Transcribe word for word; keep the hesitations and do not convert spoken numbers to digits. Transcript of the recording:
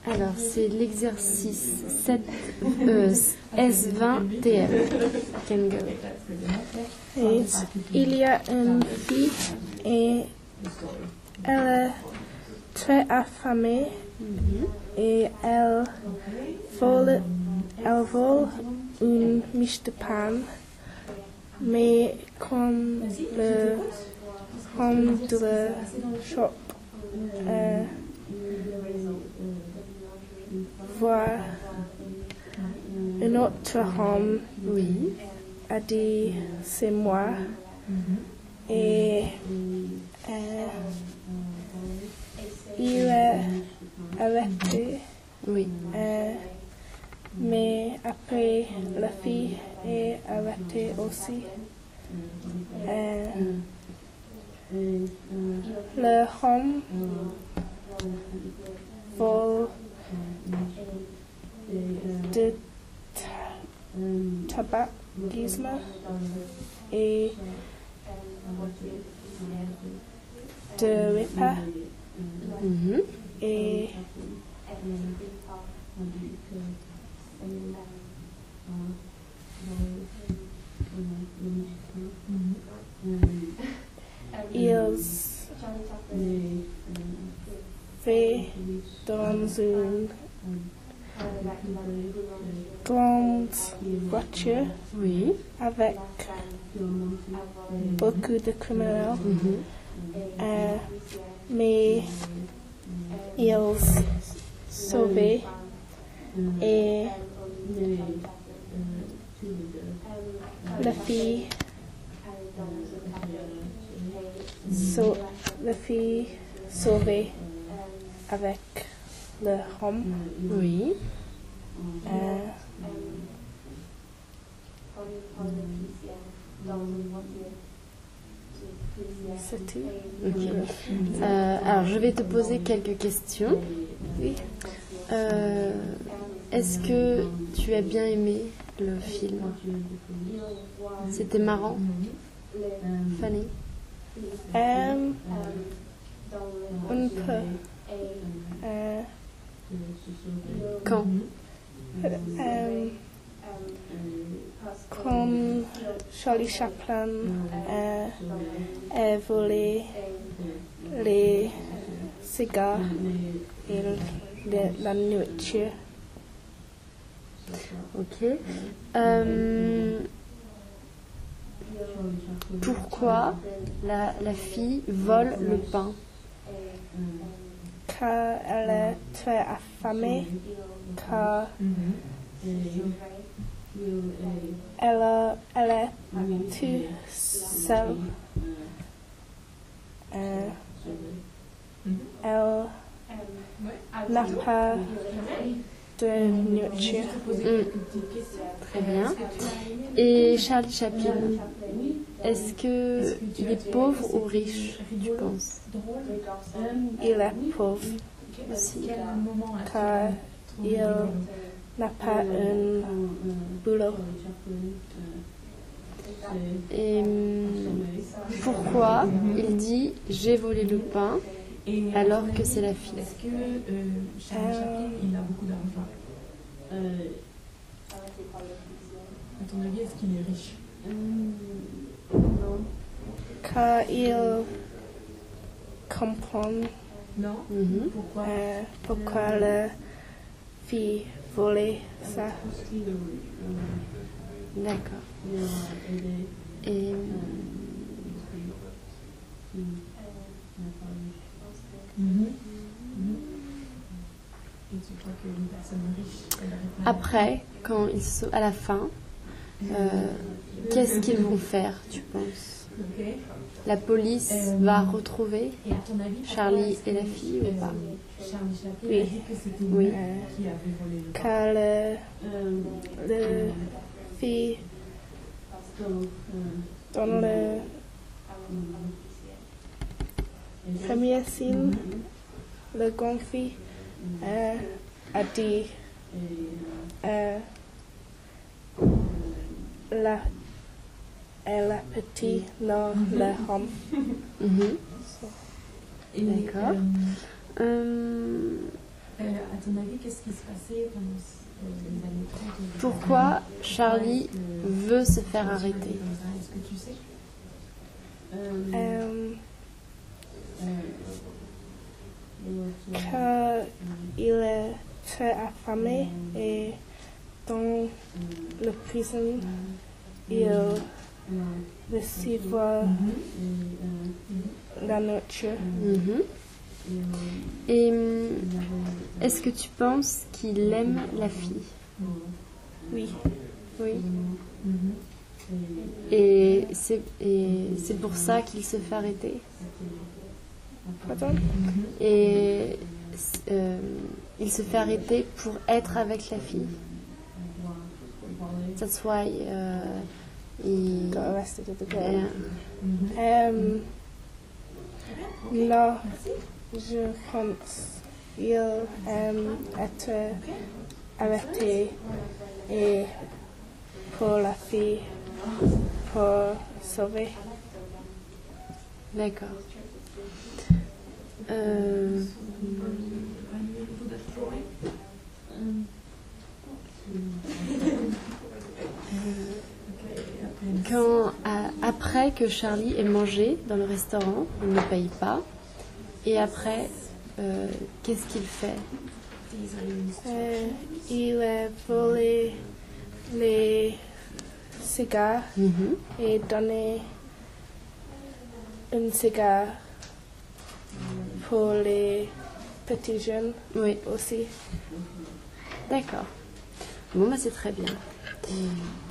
Alors, c'est l'exercice sept, euh, S vingt T M. Can go. Et il y a une fille et elle est très affamée et elle vole, elle vole une miche de pain, mais quand le homme de la shop euh, voit un autre homme, Oui. a dit c'est moi et euh, il est arrêté, Oui. euh, mais après la fille est arrêtée aussi. Euh, le homme vole de ta- tabagisme et de repas Mhm. et ils fait dans une grande voiture Oui. avec beaucoup de criminels, Mhm. euh, mais ils sauvent et la fille so, la fille sauvée avec le homme. Oui. Euh, c'est tout. Ok. Euh, alors, je vais te poser quelques questions. Oui. Euh, est-ce que tu as bien aimé le film? C'était marrant? Fanny? Euh, un peu. Euh, Quand? euh, comme Charlie Chaplin euh, a volé les cigares et le- la nourriture. Ok. Euh, pourquoi la, la fille vole le pain? Car elle est très affamée, car elle, a- elle est toute seule. Euh, elle n'a pas de nourriture. Hmm. Très bien. Et Charlie Chaplin, est-ce que il est pauvre ou riche, tu penses? Il est pauvre Aussi. car il n'a pas un boulot. Et hum, pourquoi il dit j'ai volé le pain alors que c'est la fille? Est-ce que euh, Charlie Chaplin, il a beaucoup d'argent? À ton avis, est-ce qu'il est riche? Car il comprend Non. Mhm. Pourquoi? euh, pourquoi la fille volait ça. D'accord. Et hum, Mhm. Mhm. Et tu crois qu'une personne riche, elle n'arrive pas à- après, quand ils sont à la fin, euh, qu'est-ce qu'ils vont faire, tu penses? Ok. La police Euh, va retrouver Et à ton avis, pourquoi Charlie est-ce et la que, fille ou pas? euh, Charlie Chaplin Oui. a dit que c'était Oui. lui qui avait volé le pain. Car le, le fille dans le premier scène, le grand fille euh, a dit euh, la, euh, la petite, non, le homme. Mhm. Et, D'accord. euh, Hum, Euh, à ton avis, qu'est-ce qui se passait pendant euh, les années trente? Pourquoi Charlie veut se faire arrêter? Est-ce que tu sais? Euh, quand il est très affamé et dans la prison, il recevra la nourriture. Mhm. Et hum, est-ce que tu penses qu'il aime la fille? Oui. Oui. Et c'est, et c'est pour ça qu'il se fait arrêter? Pardon? Et euh, il se fait arrêter pour être avec la fille. That's why uh, he Got arrested at the yeah. girl. Euh, non, je pense qu'il aime être arrêté et pour la fille, pour sauver. D'accord. Euh, quand, à- après que Charlie ait mangé dans le restaurant, il ne paye pas. Et après, euh, qu'est-ce qu'il fait? Euh, il a volé les cigares Mhm. et donné un cigare pour les petits jeunes Oui, aussi. d'accord. Bon, bah, c'est très bien.